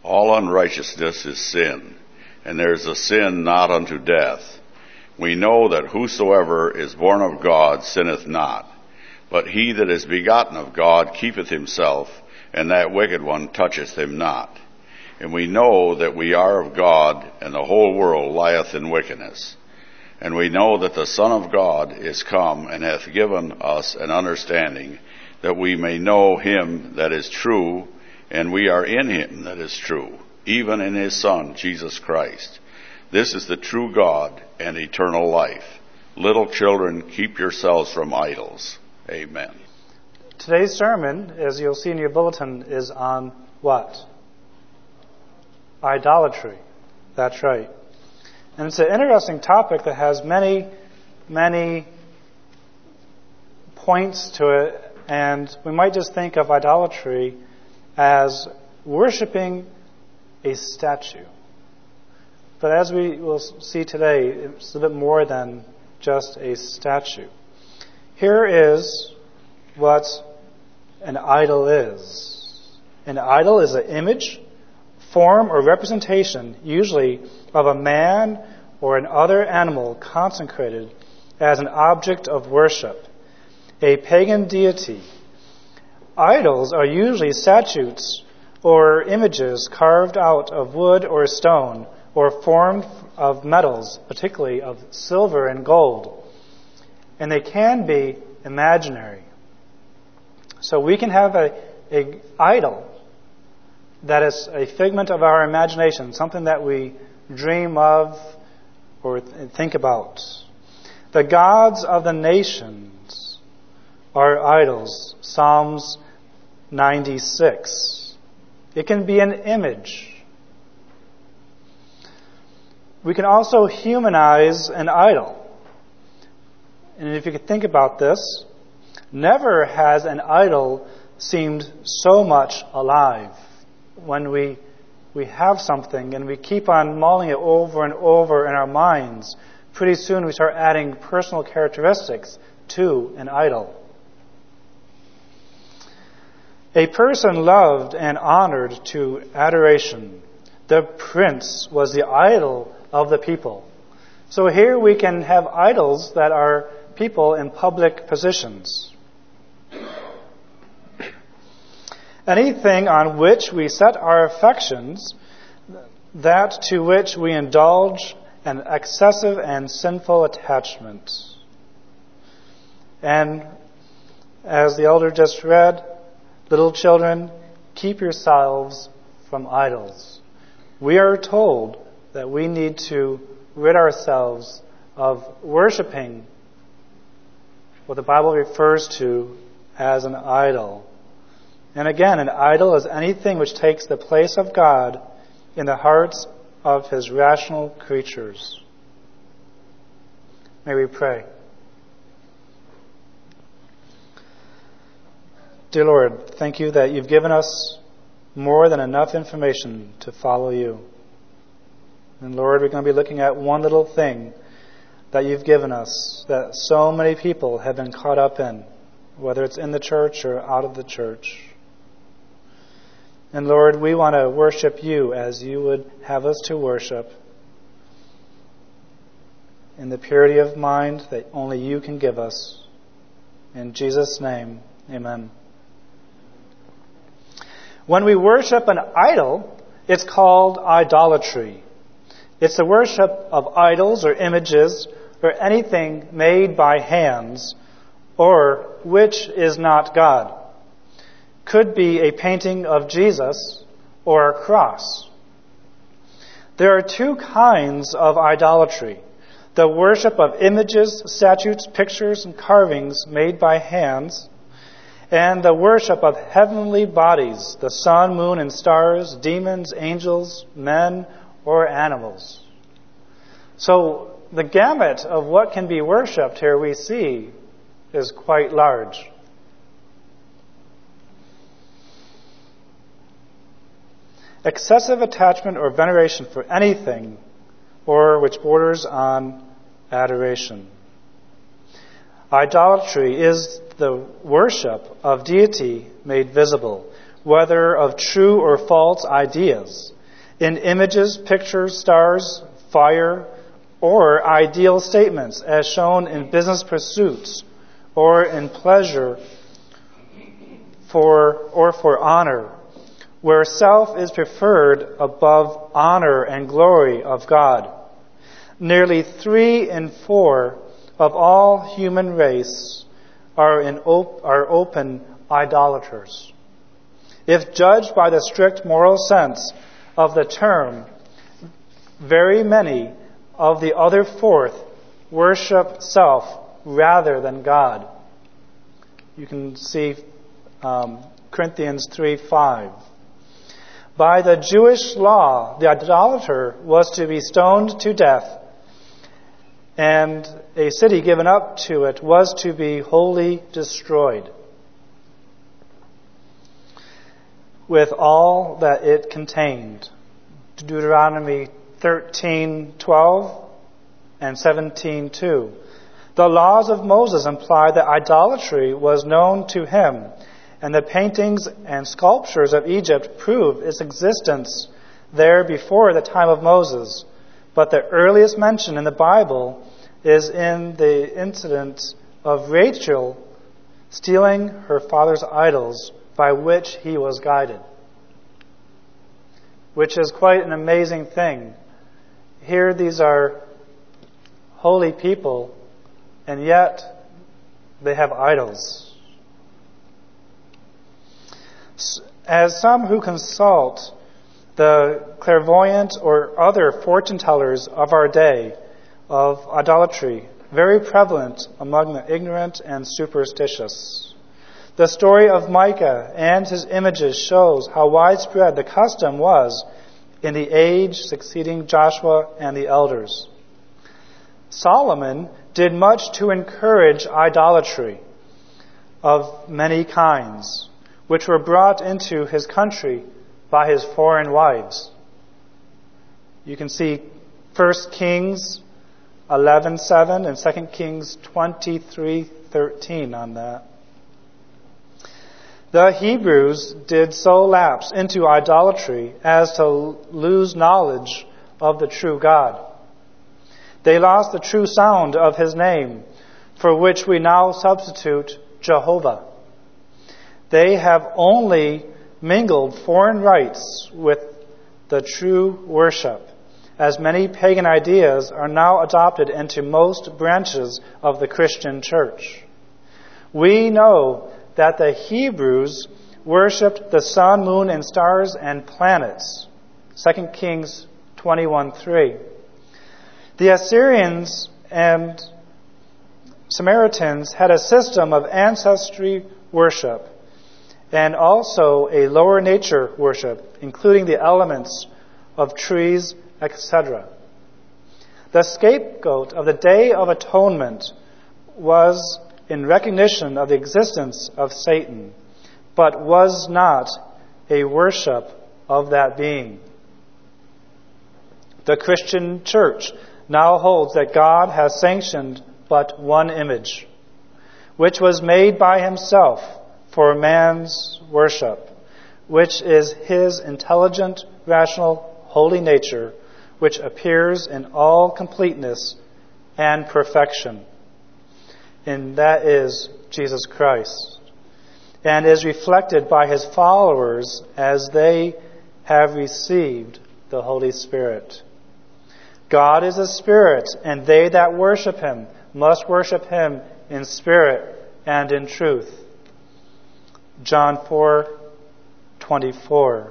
All unrighteousness is sin, and there is a sin not unto death. We know that whosoever is born of God sinneth not, but he that is begotten of God keepeth himself, and that wicked one toucheth him not. And we know that we are of God, and the whole world lieth in wickedness. And we know that the Son of God is come, and hath given us an understanding, that we may know him that is true, and we are in him that is true, even in his Son, Jesus Christ. This is the true God and eternal life. Little children, keep yourselves from idols. Amen. Today's sermon, as you'll see in your bulletin, is on what? Idolatry. That's right. And it's an interesting topic that has many, many points to it, and we might just think of idolatry as worshiping a statue. But as we will see today, it's a bit more than just a statue. Here is what an idol is. An idol is an image, form, or representation, usually of a man or an other animal consecrated as an object of worship, a pagan deity. Idols are usually statues or images carved out of wood or stone or formed of metals, particularly of silver and gold. And they can be imaginary. So we can have an idol that is a figment of our imagination, something that we dream of or think about. The gods of the nations are idols. Psalms 96. It can be an image. We can also humanize an idol. And if you could think about this, never has an idol seemed so much alive. When we have something and we keep on mulling it over and over in our minds, pretty soon we start adding personal characteristics to an idol. A person loved and honored to adoration. The prince was the idol of the people. So here we can have idols that are people in public positions. Anything on which we set our affections, that to which we indulge an excessive and sinful attachment. And as the elder just read, little children, keep yourselves from idols. We are told that we need to rid ourselves of worshiping what the Bible refers to as an idol. And again, an idol is anything which takes the place of God in the hearts of His rational creatures. May we pray. Dear Lord, thank you that you've given us more than enough information to follow you. And Lord, we're going to be looking at one little thing that you've given us that so many people have been caught up in, whether it's in the church or out of the church. And Lord, we want to worship you as you would have us to worship, in the purity of mind that only you can give us. In Jesus' name, amen. When we worship an idol, it's called idolatry. It's the worship of idols or images or anything made by hands or which is not God. Could be a painting of Jesus or a cross. There are two kinds of idolatry. The worship of images, statues, pictures, and carvings made by hands, and the worship of heavenly bodies, the sun, moon, and stars, demons, angels, men, or animals. So the gamut of what can be worshipped here we see is quite large. Excessive attachment or veneration for anything or which borders on adoration. Idolatry is the worship of deity made visible. whether of true or false ideas, in images, pictures, stars, fire, or ideal statements as shown in business pursuits or in pleasure for honor, where self is preferred above honor and glory of God. Nearly 3 in 4 of all human race are open idolaters. If judged by the strict moral sense of the term, very many of the other fourth worship self rather than God. You can see Corinthians 3:5. By the Jewish law, the idolater was to be stoned to death, and a city given up to it was to be wholly destroyed, with all that it contained. Deuteronomy 13:12 and 17:2. The laws of Moses imply that idolatry was known to him, and the paintings and sculptures of Egypt prove its existence there before the time of Moses. But the earliest mention in the Bible is in the incident of Rachel stealing her father's idols by which he was guided, which is quite an amazing thing. Here these are holy people, and yet they have idols. As some who consult the clairvoyant or other fortune tellers of our day of idolatry, very prevalent among the ignorant and superstitious. The story of Micah and his images shows how widespread the custom was in the age succeeding Joshua and the elders. Solomon did much to encourage idolatry of many kinds, which were brought into his country by his foreign wives. You can see 1 Kings 11:7 and 2 Kings 23:13 on that. The Hebrews did so lapse into idolatry as to lose knowledge of the true God. They lost the true sound of his name, for which we now substitute Jehovah. They have only mingled foreign rites with the true worship, as many pagan ideas are now adopted into most branches of the Christian church. We know that the Hebrews worshipped the sun, moon, and stars and planets. 2 Kings 21:3. The Assyrians and Samaritans had a system of ancestry worship and also a lower nature worship, including the elements of trees, etc. The scapegoat of the Day of Atonement was in recognition of the existence of Satan, but was not a worship of that being. The Christian church now holds that God has sanctioned but one image, which was made by himself for man's worship, which is his intelligent, rational, holy nature, which appears in all completeness and perfection. And that is Jesus Christ, and is reflected by his followers as they have received the Holy Spirit. God is a spirit, and they that worship him must worship him in spirit and in truth. John 4:24.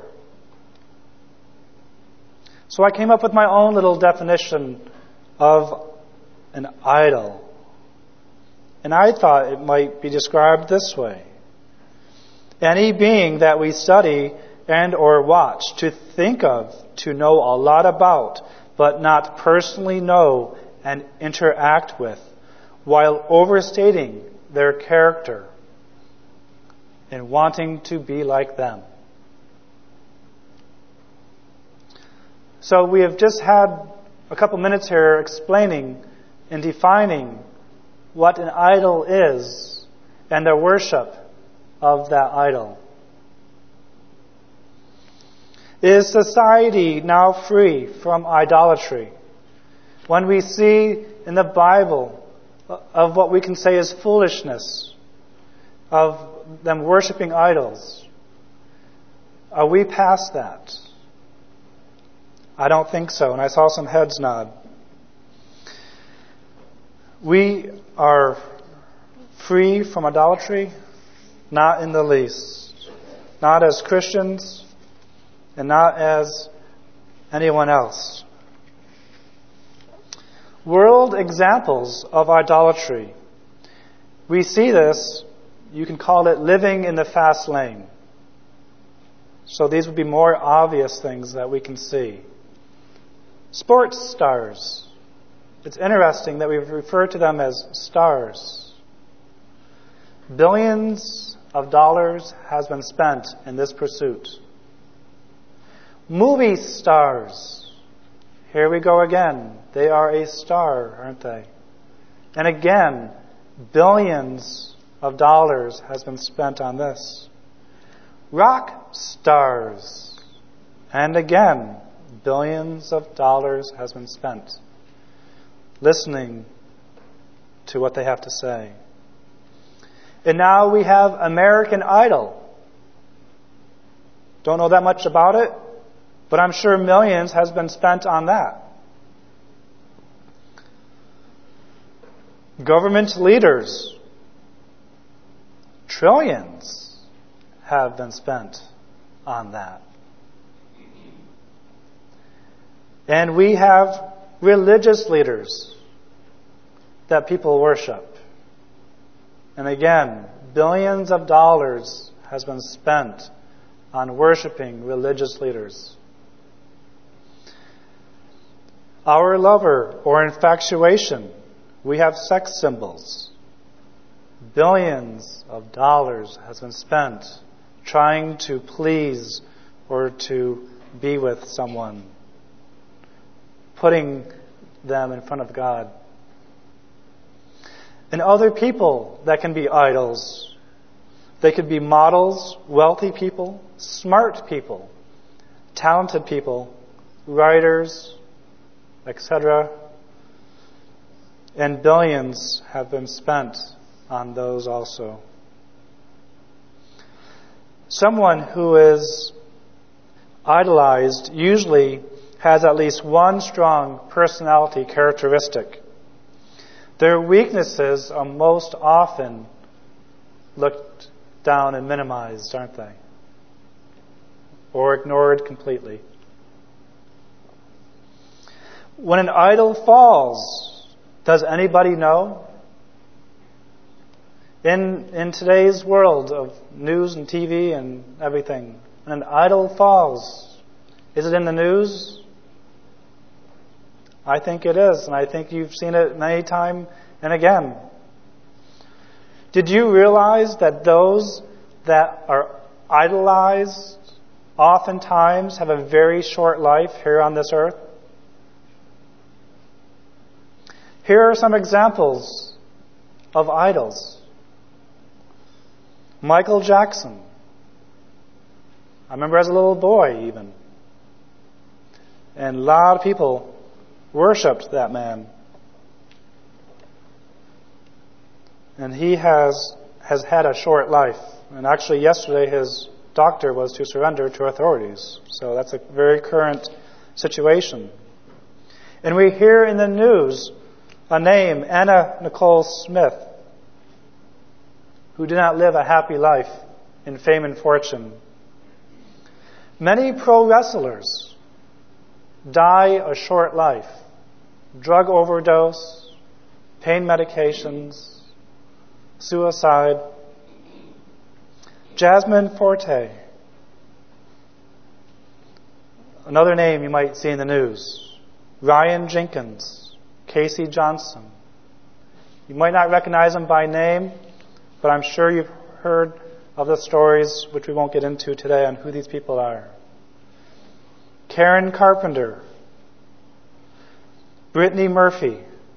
So I came up with my own little definition of an idol. And I thought it might be described this way: any being that we study and or watch, to think of, to know a lot about, but not personally know and interact with, while overstating their character and wanting to be like them. So we have just had a couple minutes here explaining and defining what an idol is and the worship of that idol. Is society now free from idolatry? When we see in the Bible of what we can say is foolishness, of them worshiping idols, are we past that? I don't think so, and I saw some heads nod. We are free from idolatry? Not in the least. Not as Christians, and not as anyone else. World examples of idolatry. We see this, you can call it living in the fast lane. So these would be more obvious things that we can see. Sports stars. It's interesting that we refer to them as stars. Billions of dollars has been spent in this pursuit. Movie stars. Here we go again. They are a star, aren't they? And again, billions of dollars has been spent on this. Rock stars. And again, billions of dollars has been spent listening to what they have to say. And now we have American Idol. Don't know that much about it, but I'm sure millions has been spent on that. Government leaders. Trillions have been spent on that. And we have religious leaders that people worship. And again, billions of dollars has been spent on worshiping religious leaders. Our lover or infatuation, we have sex symbols. Billions of dollars has been spent trying to please or to be with someone, putting them in front of God. And other people that can be idols. They could be models, wealthy people, smart people, talented people, writers, etc. And billions have been spent on those also. Someone who is idolized usually has at least one strong personality characteristic. Their weaknesses are most often looked down and minimized, aren't they? Or ignored completely. When an idol falls, does anybody know? In today's world of news and TV and everything, when an idol falls, is it in the news? I think it is, and I think you've seen it many times and again. Did you realize that those that are idolized oftentimes have a very short life here on this earth? Here are some examples of idols. Michael Jackson. I remember as a little boy even. And a lot of people worshipped that man. And he has had a short life. And actually yesterday his doctor was to surrender to authorities. So that's a very current situation. And we hear in the news a name, Anna Nicole Smith, who did not live a happy life in fame and fortune. Many pro wrestlers die a short life. Drug overdose, pain medications, suicide. Jasmine Forte. Another name you might see in the news. Ryan Jenkins. Casey Johnson. You might not recognize them by name, but I'm sure you've heard of the stories, which we won't get into today, on who these people are. Karen Carpenter. Brittany Murphy.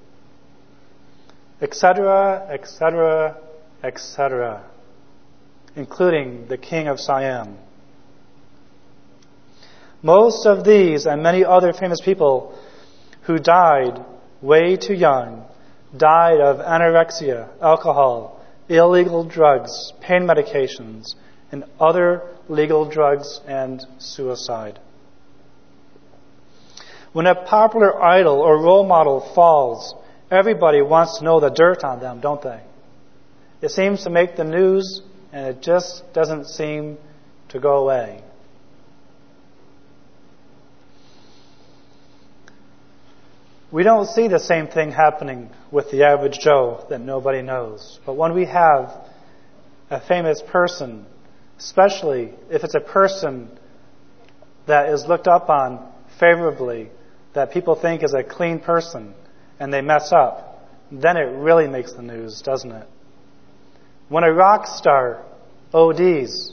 Etc., etc., etc. Including the King of Siam. Most of these and many other famous people who died way too young died of anorexia, alcohol, illegal drugs, pain medications, and other legal drugs and suicide. When a popular idol or role model falls, everybody wants to know the dirt on them, don't they? It seems to make the news, and it just doesn't seem to go away. We don't see the same thing happening with the average Joe that nobody knows. But when we have a famous person, especially if it's a person that is looked up on favorably, that people think is a clean person, and they mess up, then it really makes the news, doesn't it? When a rock star ODs,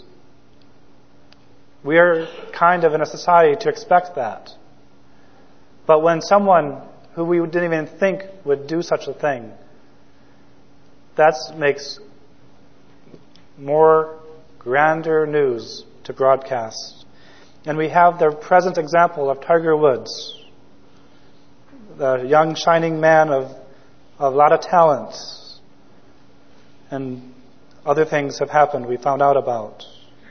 we are kind of in a society to expect that. But when someone who we didn't even think would do such a thing, that makes more grander news to broadcast. And we have the present example of Tiger Woods, the young shining man of a lot of talent. And other things have happened we found out about.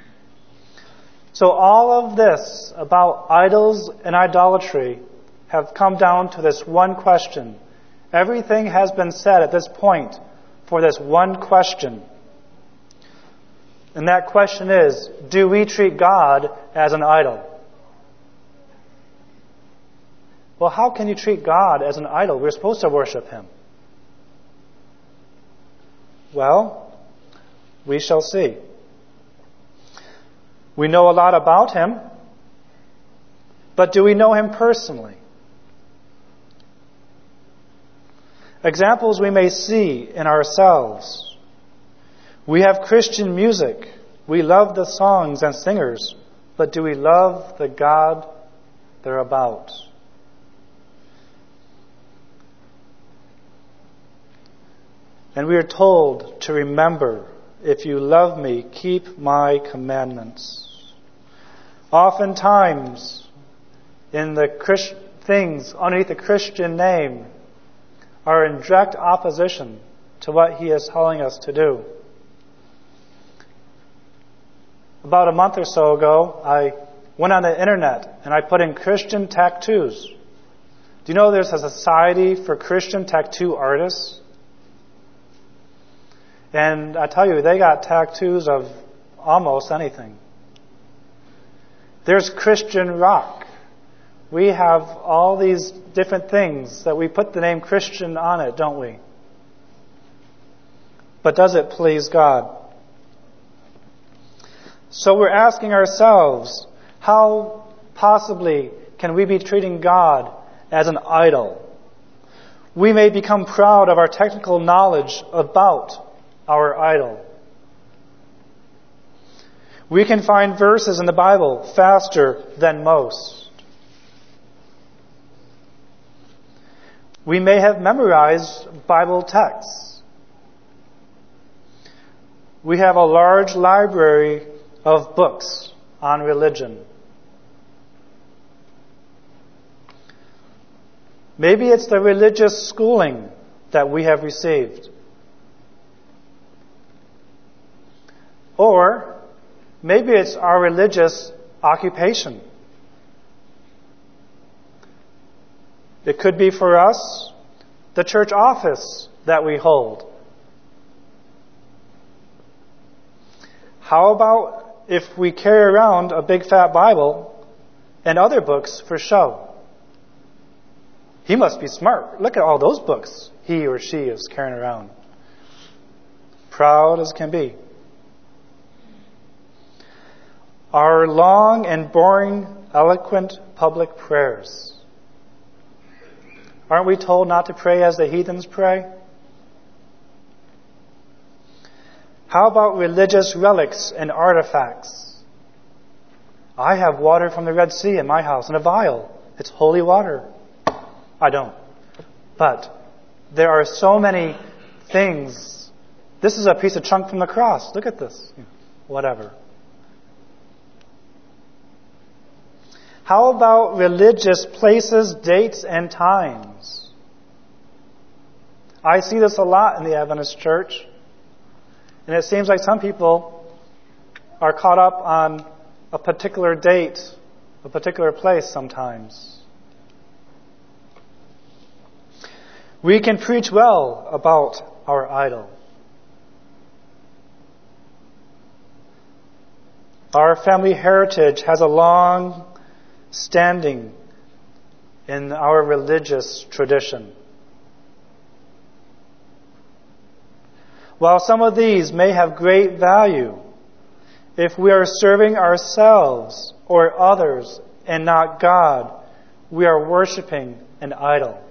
So all of this about idols and idolatry have come down to this one question. Everything has been said at this point for this one question. And that question is, do we treat God as an idol? Well, how can you treat God as an idol? We're supposed to worship Him. Well, we shall see. We know a lot about Him, but do we know Him personally? Examples we may see in ourselves. We have Christian music. We love the songs and singers, but do we love the God they're about? And we are told to remember, if you love me, keep my commandments. Oftentimes, in the things underneath the Christian name are in direct opposition to what He is telling us to do. About a month or so ago, I went on the internet and I put in Christian tattoos. Do you know there's a society for Christian tattoo artists? And I tell you, they got tattoos of almost anything. There's Christian rock. We have all these different things that we put the name Christian on it, don't we? But does it please God? So we're asking ourselves, how possibly can we be treating God as an idol? We may become proud of our technical knowledge about our idol. We can find verses in the Bible faster than most. We may have memorized Bible texts. We have a large library of books on religion. Maybe it's the religious schooling that we have received. Or maybe it's our religious occupation. It could be for us the church office that we hold. How about if we carry around a big fat Bible and other books for show? He must be smart. Look at all those books he or she is carrying around. Proud as can be. Our long and boring, eloquent public prayers. Aren't we told not to pray as the heathens pray? How about religious relics and artifacts? I have water from the Red Sea in my house in a vial. It's holy water. I don't. But there are so many things. This is a piece of chunk from the cross. Look at this. Whatever. How about religious places, dates, and times? I see this a lot in the Adventist church. And it seems like some people are caught up on a particular date, a particular place sometimes. We can preach well about our idol. Our family heritage has a long standing in our religious tradition. While some of these may have great value, if we are serving ourselves or others and not God, we are worshiping an idol.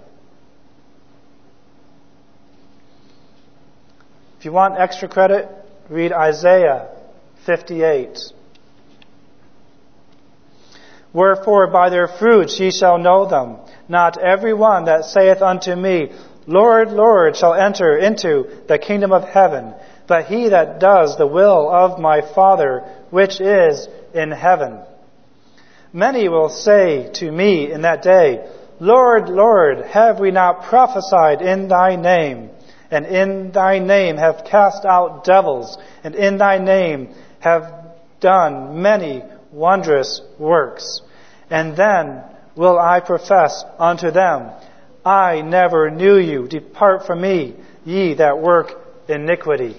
If you want extra credit, read Isaiah 58. Wherefore by their fruits ye shall know them. Not every one that saith unto me, Lord, Lord, shall enter into the kingdom of heaven, but he that does the will of my Father which is in heaven. Many will say to me in that day, Lord, Lord, have we not prophesied in thy name, and in thy name have cast out devils, and in thy name have done many wondrous works? And then will I profess unto them, I never knew you. Depart from me, ye that work iniquity.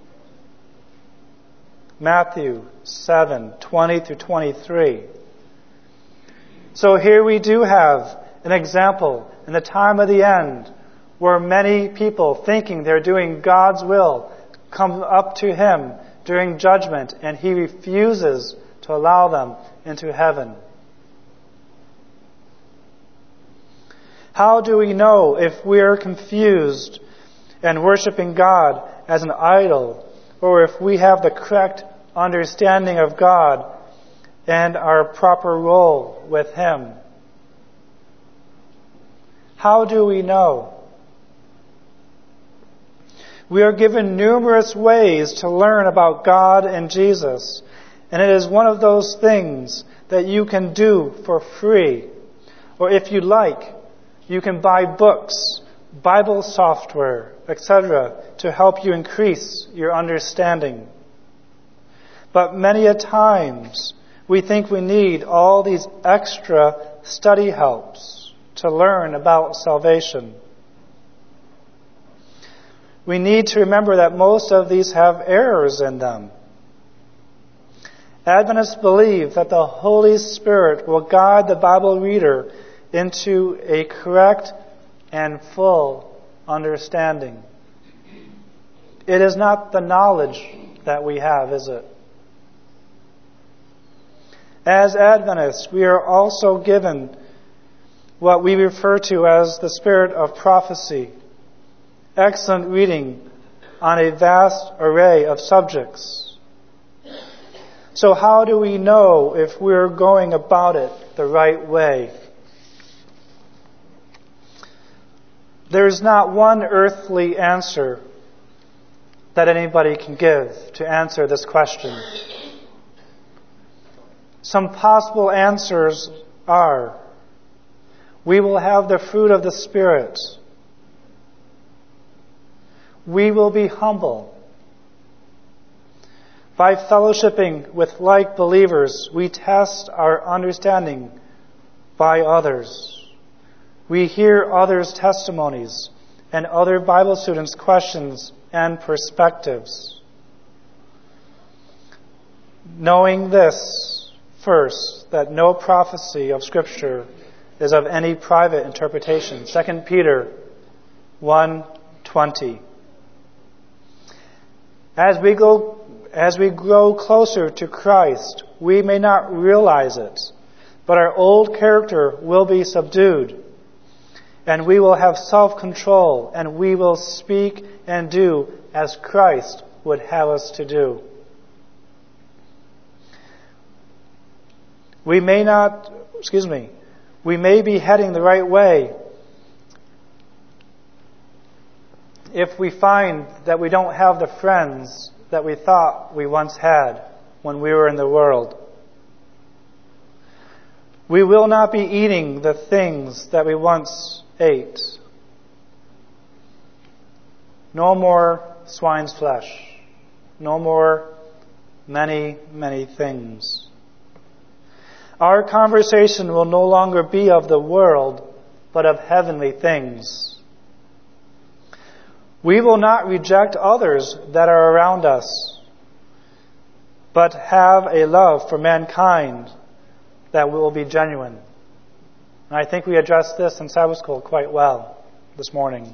Matthew 7:20-23. So here we do have an example in the time of the end where many people thinking they're doing God's will come up to Him during judgment and He refuses to allow them into heaven. How do we know if we're confused and worshiping God as an idol, or if we have the correct understanding of God and our proper role with Him? How do we know? We are given numerous ways to learn about God and Jesus, and it is one of those things that you can do for free. Or if you like, you can buy books, Bible software, etc. to help you increase your understanding. But many a times, we think we need all these extra study helps to learn about salvation. We need to remember that most of these have errors in them. Adventists believe that the Holy Spirit will guide the Bible reader into a correct and full understanding. It is not the knowledge that we have, is it? As Adventists, we are also given what we refer to as the spirit of prophecy. Excellent reading on a vast array of subjects. So how do we know if we're going about it the right way? There's not one earthly answer that anybody can give to answer this question. Some possible answers are: we will have the fruit of the Spirit. We will be humble. By fellowshipping with like believers, we test our understanding by others. We hear others' testimonies and other Bible students' questions and perspectives. Knowing this, first, that no prophecy of Scripture is of any private interpretation. 2 Peter 1:20. As we grow closer to Christ, we may not realize it, but our old character will be subdued, and we will have self-control, and we will speak and do as Christ would have us to do. We may be heading the right way if we find that we don't have the friends that we thought we once had when we were in the world. We will not be eating the things that we once ate. No more swine's flesh. No more many, many things. Our conversation will no longer be of the world, but of heavenly things. We will not reject others that are around us, but have a love for mankind that will be genuine. And I think we addressed this in Sabbath school quite well this morning.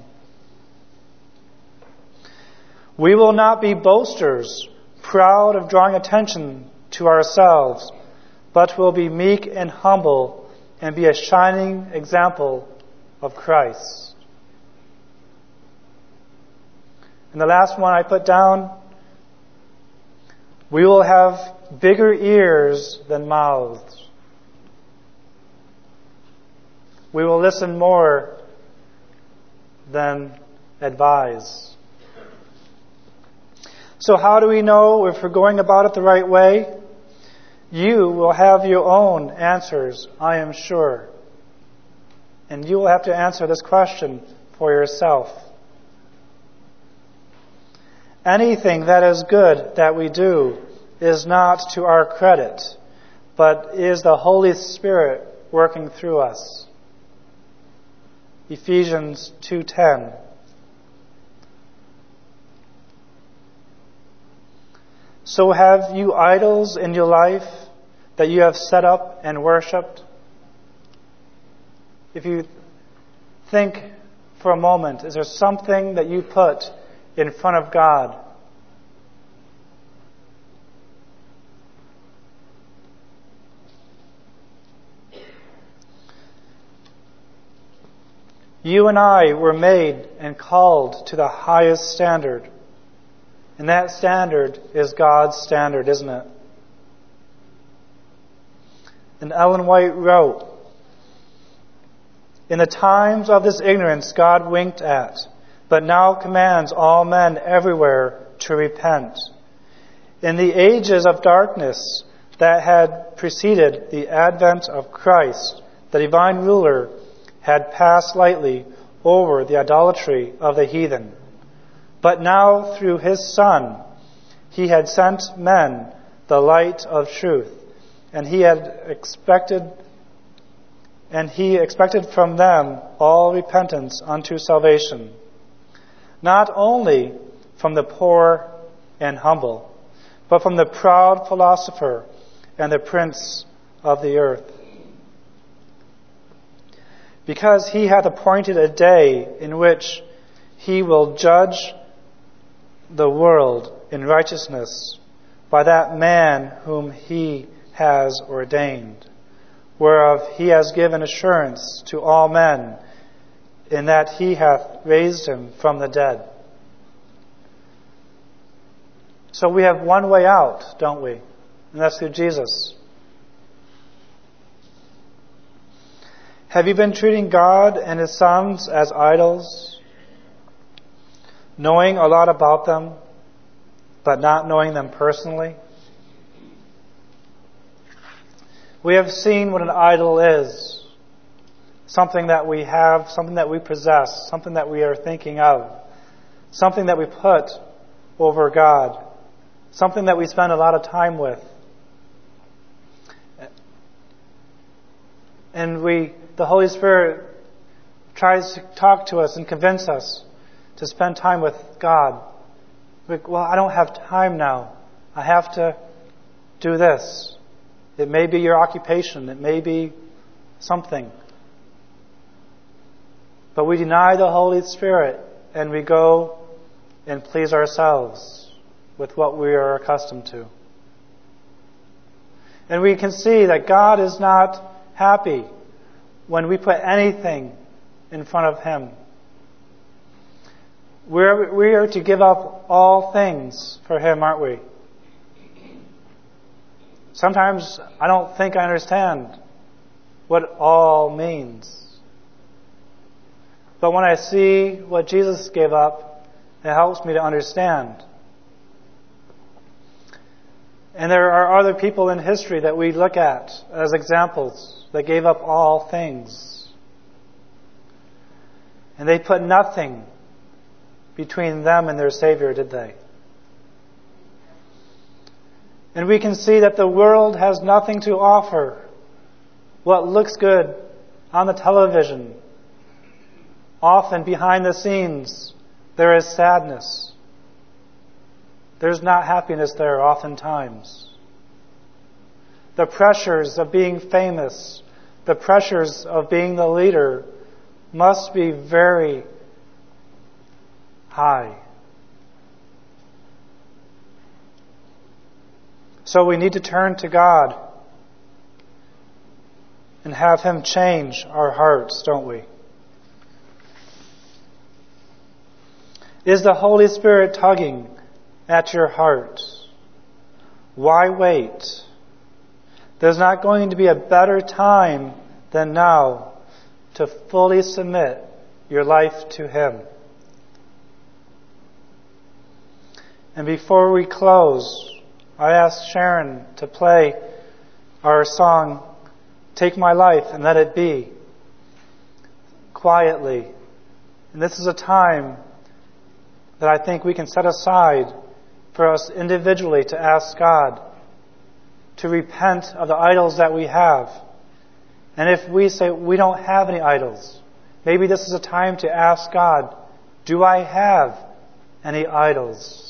We will not be boasters, proud of drawing attention to ourselves, but will be meek and humble and be a shining example of Christ. And the last one I put down, we will have bigger ears than mouths. We will listen more than advise. So how do we know if we're going about it the right way? You will have your own answers, I am sure. And you will have to answer this question for yourself. Anything that is good that we do is not to our credit, but is the Holy Spirit working through us. Ephesians 2:10. So have you idols in your life that you have set up and worshipped? If you think for a moment, is there something that you put in front of God? You and I were made and called to the highest standard. And that standard is God's standard, isn't it? And Ellen White wrote, "In the times of this ignorance God winked at, but now commands all men everywhere to repent. In the ages of darkness that had preceded the advent of Christ, the divine ruler had passed lightly over the idolatry of the heathen. But now, through his Son, he had sent men the light of truth, and he expected from them all repentance unto salvation, not only from the poor and humble, but from the proud philosopher and the prince of the earth. Because he hath appointed a day in which he will judge the world in righteousness by that man whom he has ordained, whereof he has given assurance to all men, in that he hath raised him from the dead." So we have one way out, don't we? And that's through Jesus. Have you been treating God and His sons as idols, knowing a lot about them, but not knowing them personally? We have seen what an idol is. Something that we have, something that we possess, something that we are thinking of, something that we put over God, something that we spend a lot of time with. And the Holy Spirit tries to talk to us and convince us to spend time with God. Well, I don't have time now. I have to do this. It may be your occupation. It may be something. But we deny the Holy Spirit and we go and please ourselves with what we are accustomed to. And we can see that God is not happy when we put anything in front of Him. We are to give up all things for Him, aren't we? Sometimes I don't think I understand what all means. But when I see what Jesus gave up, it helps me to understand. And there are other people in history that we look at as examples that gave up all things. And they put nothing between them and their Savior, did they? And we can see that the world has nothing to offer. What looks good on the television, often behind the scenes, there is sadness. There's not happiness there oftentimes. The pressures of being famous, the pressures of being the leader must be very high. So we need to turn to God and have Him change our hearts, don't we? Is the Holy Spirit tugging at your heart? Why wait? There's not going to be a better time than now to fully submit your life to Him. And before we close, I ask Sharon to play our song, Take My Life and Let It Be, quietly. And this is a time that I think we can set aside for us individually to ask God to repent of the idols that we have. And if we say we don't have any idols, maybe this is a time to ask God, do I have any idols?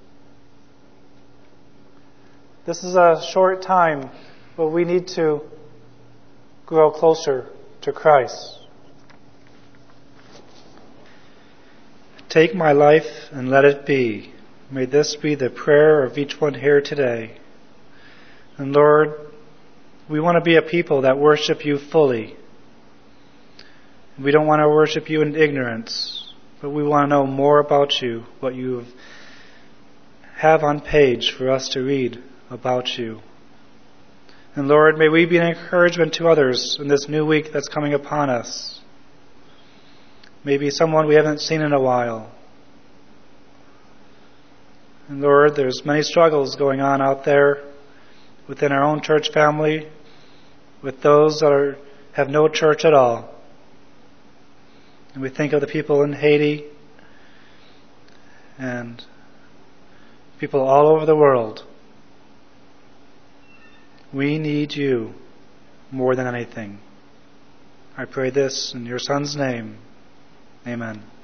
This is a short time, but we need to grow closer to Christ. Take my life and let it be. May this be the prayer of each one here today. And Lord, we want to be a people that worship You fully. We don't want to worship You in ignorance, but we want to know more about You, what You have on page for us to read about You. And Lord, may we be an encouragement to others in this new week that's coming upon us. Maybe someone we haven't seen in a while. And Lord, there's many struggles going on out there within our own church family, with those that have no church at all. And we think of the people in Haiti and people all over the world. We need You more than anything. I pray this in Your Son's name. Amen.